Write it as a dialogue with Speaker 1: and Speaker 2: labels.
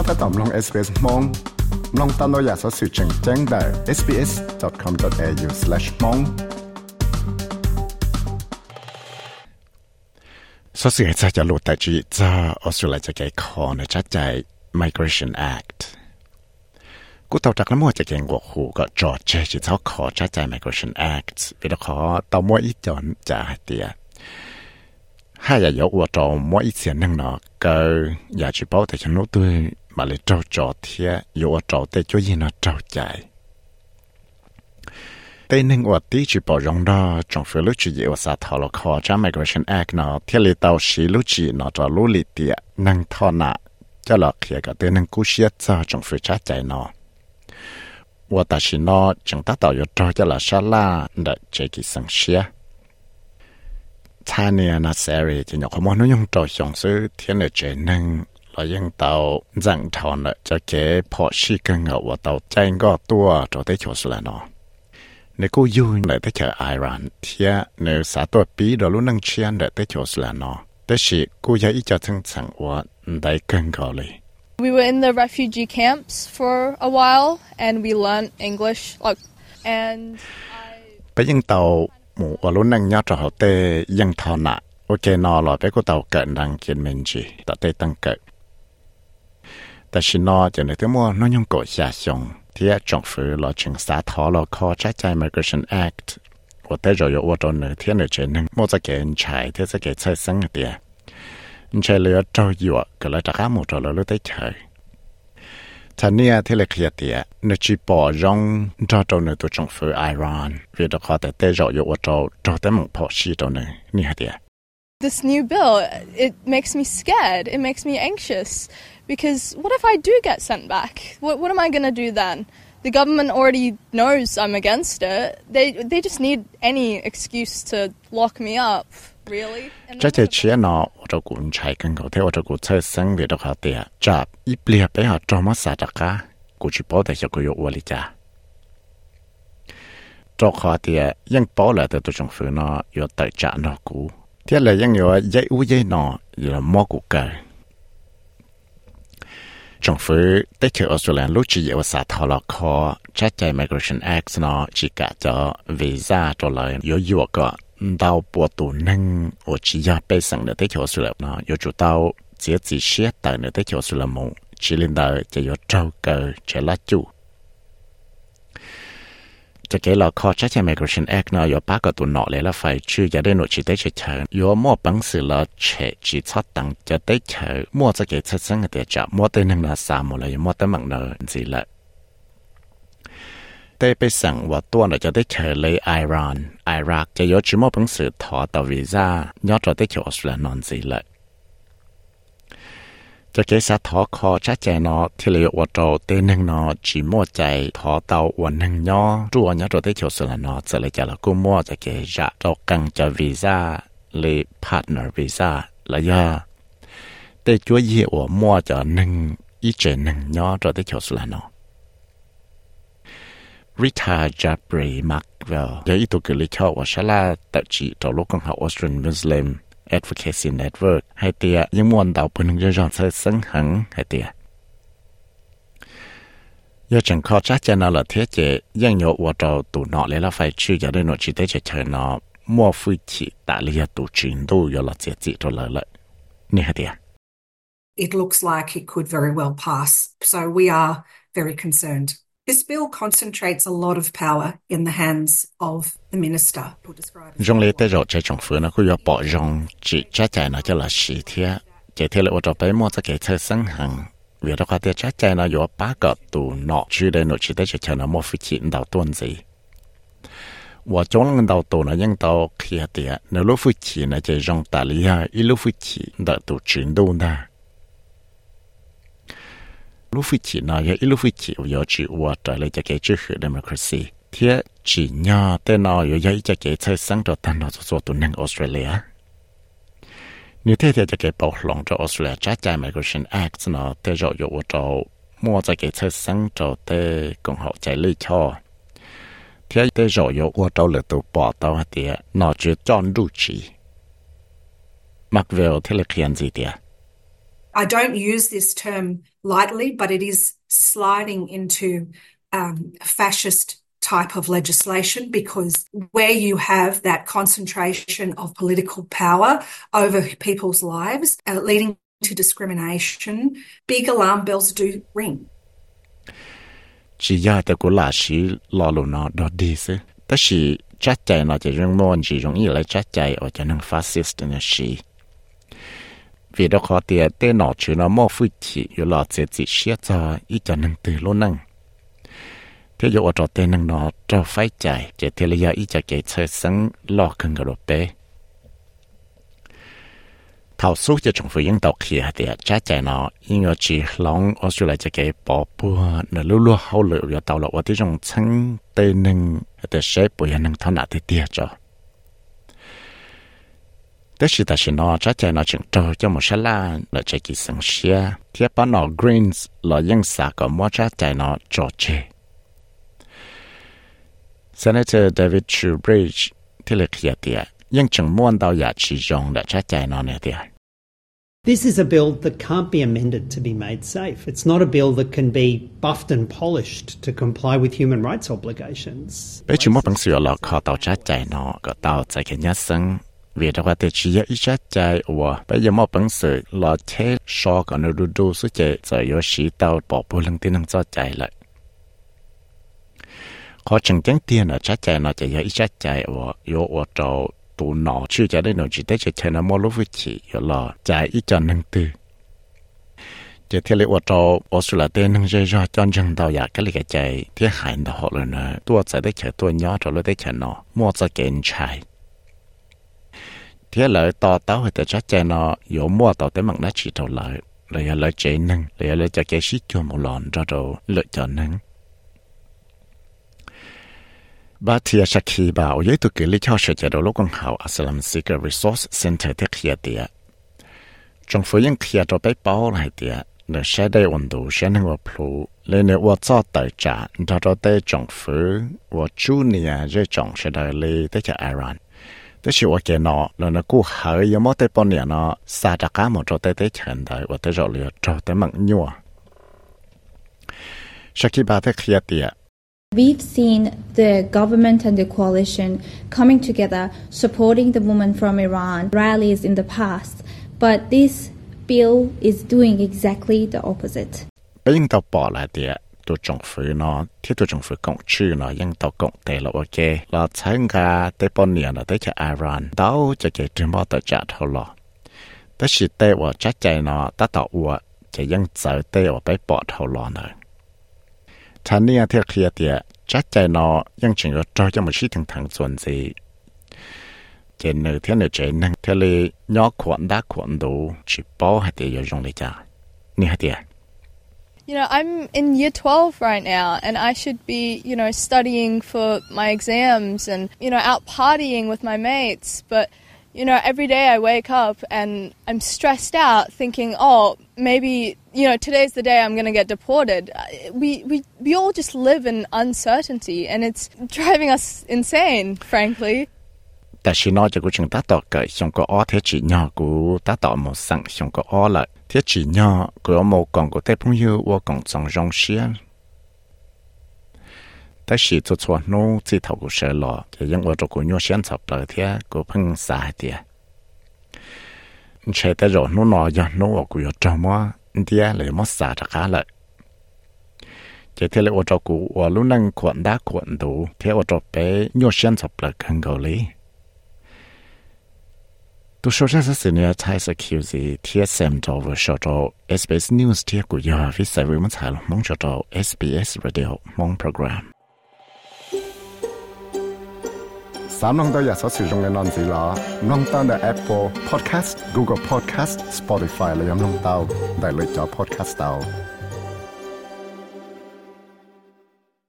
Speaker 1: ก็ตอมลง SBS มองลองตามเราอยากสอสื่อแจ้งได้ sbs.com.au/mong สอสื่อจะหลุดแต่จีจะออสเตรเลียจะแก้ขอในชัดใจ Migration Act กูต่อจากนั้นมั่วจะแก้งวกหูก็จอดเจจิตเขาขอชัดใจ Migration Act เวลาขอต่อมั่วอีจอนจะหายเตียให้อย่ายกว่าจอมั่วอีเสียนั่งเนาะก็อย่าจีบเอาแต่ฉันรู้ตัวมาเลยจอจอเทียอยู่ว่าจอแต่ช่วยยินจอใจแต่หนึ่งว่าที่จีบรองดอจงฟื้นลุจีเอวสาทอลคอจาก Migration Act เนาะเที่ยวเลยเตาชีลุจีเนาะจอลุลิเตียนั่งทอนะจะหลอกเขียกับเตนึงกู้เชียจะจงฟื้นชัดใจเนาะว่าแต่ชินเนาะจงตัดต่อยจอจะหลอกชาลาเด็กเจกิสังเชียท่าเนี่ยนะเสรีจะอยากขโมยนุ่งจอชงซื้อเทียนเจนึงเรายังเตาจังทอนเลยจะเก็บพอชีกันเอาว่าเตาใจก็ตัวจอได้ชัวร์สุดแล้วเนาะในกูยูเลยได้เจอไอรันเทียในสาตัวปีเราลุ้นนั่งเชียนเลยได้ชัวร์สุดแล้วเนาะแต่สิกูยังอีจะถึงสั่งว่าได้กันก็เลย
Speaker 2: We were in the refugee camps for a while and we learned English and
Speaker 1: ไปยังเตาหมู่ว่าลุ้นนั่งยอดจอเตยังทอนะโอเคนอหล่อไปกูเตาเกิดดังเกียนเมนจีต่อเตตั้งเกิดแต่ชินนอจะในที่มัวน้อยงโกชาชงที่จงฟื้นเราจึงสาทอเราขอใช้ใจ Migration Act ว่าแต่จะอยู่ว่าตอนหนึ่งที่ในเจนึงมัวจะเกินใช้ที่จะเกิดใช้สังเดียใช้เลือดเจ้าอยู่ก็เลยจะข้ามหมดเราเลยได้ใช้ท่านี้ที่เราเคลียร์เดียในจีปอจงเจ้าตัวหนึ่งตัวจงฟื้นไอรอนเวลาขอแต่เตจะอยู่ว่าเจ้าแต่มึงพอชีตัวหนึ่งนี่ฮะเดีย
Speaker 2: This new bill, it makes me scared. It makes me anxious. Because what if I do get sent back? What am I going to do then? The government already knows I'm against it. They just need any excuse to lock me up, really.
Speaker 1: จะเชื่อเนาะว่าจะกูใช้กันเขาเท่าว่าจะกูใช้สังเวชเขาเตียจับอีเปลี่ยนไปหาจอมศาสตร์กะกูจะป้อแต่จะกูยกวลิจ้าจอเขาเตียยังป้อเลยแต่ตัวจงฝืนเนาะอยู่แต่จ่าเนาะกูเที่ยเลยยังอยู่ใหญ่อุ้ยใหญ่เนาะอยู่ละมอกูเกยจงฟื้นได้เจอออสเตรเลียลูกจีเอวสาทอลคอชัดใจ Migration Act เนาะจีกะจะวีซ่าตัวเลยอยู่ก็ดาวปวดตัวนั่งโอจียาไปสั่งได้เจอออสเตรเลียเนาะอยู่จุดดาวเสียจีเชียแต่ได้เจอออสเตรเลียมงชิลินดาจะอยู่เจ้าเกยเจลาจูจะเกี่ยวกับข้อชัดเจน Migration Act เนาะอยู่ป้าก็ตัวหนอเลยแล้วไฟชื่อจะได้หน่วยจิตได้เฉยๆอยู่มั่วปังสื่อละเฉยจีชัดตังจะได้เฉยมั่วจะเกี่ยวกับสังเกตจะมั่วเต้นหนึ่งละสามหมดเลยมั่วเต้นมังเนินสิละได้ไปสั่งว่าตัวเราจะได้เฉยเลยอิรักจะยกชิมั่วปังสื่อถอต่อวีซ่ายอดจะได้เฉยออสเตรเลียนอนสิละจะเกี่ยวกับทอคอชัดเจนเนาะที่เรียกว่าโตเต้นหนึ่งเนาะจีมั่วใจทอเตาวันหนึ่งย่อจัวเนาะตัวได้เขียวสละเนาะจะเลยจะละกูมั่วจะเกี่ยวกับโตกังจะวีซ่าเลยพาร์ทเนอร์วีซ่าละย่อแต่จัวเยี่ยว่ามั่วจะหนึ่งอีเจหนึ่งย่อตัวได้เขียวสละเนาะริทาจับรีมักเวลยังอีตัวเกลิชอว่าชลาตัดจีตัวลูกของเขาออสเตรเลียนมุสลิมAdvocacy Network ให้เตียยังมวนดาวปุ่นยังย้อนเสสังหังให้เตียยอดจังข้อชัดเจนละเทเจยังโยว่าเราตูนอเลยละไฟชื่อจะได้หน่วยจิตได้เฉยๆเนาะมั่วฟุชิตาเลียตูจินดูยอละเจจิตัวเลยนี่ให้เตีย
Speaker 3: It looks like it could very well pass, so we are very concerned.This bill concentrates a lot of power in the hands of the minister.
Speaker 1: 用来对着这种妇呢，会要保障只家在呢就了十天，这天了我就被么子给车生行。为了话的家在呢有八个度脑区的脑区的就叫呢莫夫妻到段子。我中到度呢用到开的，那老夫妻呢就用大理啊，一老夫妻的都全都呢。ลูกฟิจินะยังอีลูกฟิจิอยู่จีว่าแต่เลยจะเกิดชื่อ democracy เทียจีน่าแต่นอยู่ยังจะเกิดใช้สังตัวตันเราจะตัวตัวหนึ่งออสเตรเลียนี่เทียจะเกิดปกหลงจากออสเตรเลียจัดใจ Migration Act นะแต่จะอยู่ว่าจะมั่วจะเกิดใช้สังตัวแต่กงเขาใจเลยชอเทียแต่จะอยู่ว่าจะเหลือตัวปอตัวเทียนอจะจอนดูจีมักเวลที่เราเขียนสิเทีย
Speaker 3: I don't use this term lightly, but it is sliding into fascist type of legislation, because where you have that concentration of political power over people's lives, leading to discrimination, big alarm bells do ring.
Speaker 1: Chỉ do tôi cũng là sĩ lo lù nó đó đi chứ. Đó là chắc chạy nó chỉ dùng môn chỉ dùng ý là chắc chạy ở cho nên fascist nữa sĩ. Vì đó khó tiệt tên nó chứ nó mô phu chỉ yếu là sẽ chỉ xét cho ý cho nên từ luôn nâng. Thế dụ ở trò tên nâng nó cho phải chạy, chỉ thế là do ý cho cái chơi sống lo cần gà đột bế. Thảo suốt cho chúng phụ dân tộc kia thì chắc chạy nó nhưng mà chỉ lòng ở chỗ lại cho cái bỏ bùa nó lưu lưu hậu lựu và tàu lộ ở tí trong chân tên nâng để xếp bùa nâng thao nạ thì tiệt cho. Thế thì ta sẽ nói chắc chạy nó chừng trâu cho một sát la là chạy kỳ sẵn xe thiết bán nó greens là dân xã có mua chắc chạy nó trò chê. Senator David Shoebridge thì là kia tiệt nhưng chẳng muốn đâu giả chỉ dùng để chắc chạy nó này tiệt.
Speaker 4: This is a bill that can't be amended to be made safe. It's not a bill that can be buffed and polished to comply with human rights obligations.
Speaker 1: Bây giờ một bằng sự là khó tàu chắc chạy nó có tàu chạy cái nhất sinh. Vì đó là chỉ là ít chắc chạy và bây giờ một bằng sự là thế so có nơi đủ số chạy rồi có sĩ tàu bỏ bùa lưng tin năng cho chạy lại. Khó chừng chẳng tiền ở chắc chạy nó chạy ít chắc chạy và yếu ở trâu tụ nọ chưa chạy đến nổi chỉ tới chạy nó mua lúc với chị là chạy ít cho nâng tư. Chỉ theo lệ ở trâu ở số là tên nâng dây ra cho chân tàu giả cái cái chạy thiết hại đó họ rồi nữa tua chạy tới chạy tua nhỏ rồi tới chạy nó mua cho kiện chạy. Thế lợi to tao hay chắc chạy nó yếu mua tàu tới mặt đã chỉ tàu lợi lợi chạy nâng lợi cho cái xích cho một lòn ra rồi lợi cho nâng. Bà Tia Shaki bảo với tụi kỹ lý cho sự chạy đầu lúc con hậu Asylum Seeker Resource Center thiết kia tiệt. Trong phủ những kia cho bé bảo này tiệt, nếu sẽ đây ổn đủ sẽ nâng vào plu, lên nếu ở cho tài trả, cho tới trong phủ, ở Junior rồi trong sẽ đời lý tới cho Iran. Tới chiều ở kia nó, là nó cú hơi yếu mất tới bọn nó, xa trả cá một cho tới chân đời, và tới rồi lừa cho tới mặn nhua. Shaki bà thiết kia tiệt.
Speaker 5: We've seen the government and the coalition coming together, supporting the women from Iran, rallies in the past, but this bill is doing exactly the opposite.
Speaker 1: Bây giờ tao bỏ lại thì tụi政府nó, thì tụi政府cộng chữ nó, nhưng tao cộng tệ là ok, là参加tới bao nhiêu là tới cho Iran, đâu cho cái trường bao tới trả thôi lo. Tới sự tệ và chắc chạy nó, ta tạo và chỉ nhưng giờ tệ và phải bỏ thôi lo nữa. Thanh niên theo kia thì chắc chạy nó nhưng chỉ có cho một số thằng chuẩn gì. Chỉ nửa thế nửa chạy năng theo lý nhỏ khoản đá khoản đủ chỉ bảo hay thì dùng để trả. Nè hay thì
Speaker 2: You know, I'm in year 12 right now, and I should be, you know, studying for my exams and, you know, out partying with my mates. But, you know, every day I wake up and I'm stressed out thinking, oh, maybe, you know, today's the day I'm going to get deported. We all just live in uncertainty, and it's driving us insane, frankly.
Speaker 1: Tại khi nói cho cô chúng ta tạo cái xong có ó thế chỉ nhỏ của ta tạo một sẵn xong có ó lại thế chỉ nhỏ của một con của tế phong yêu và con trong rong xiên. Tại khi cho cho nó chỉ thầu của sẽ lọ thì những vật của nhau xiên sập lại thế của phong xài thế. Chạy tới rồi nó nói cho nó của yêu trong mà thế lại mất xài ra cả lại. Chỉ thế là vật của lúc năng quận đá quận đủ thế vật bé nhau xiên sập lại càng gầu lý. Tu số ra sự này thay sự kiểu gì thiết xem cho vừa số cho SBS News thiết của giờ viết sai với mất hại mong cho SBS Radio mong program. Sám nông tôi giờ sẽ sử dụng cái nón gì là nông tao là Apple Podcast, Google Podcast, Spotify là nông tao đại lựa chọn podcast tao.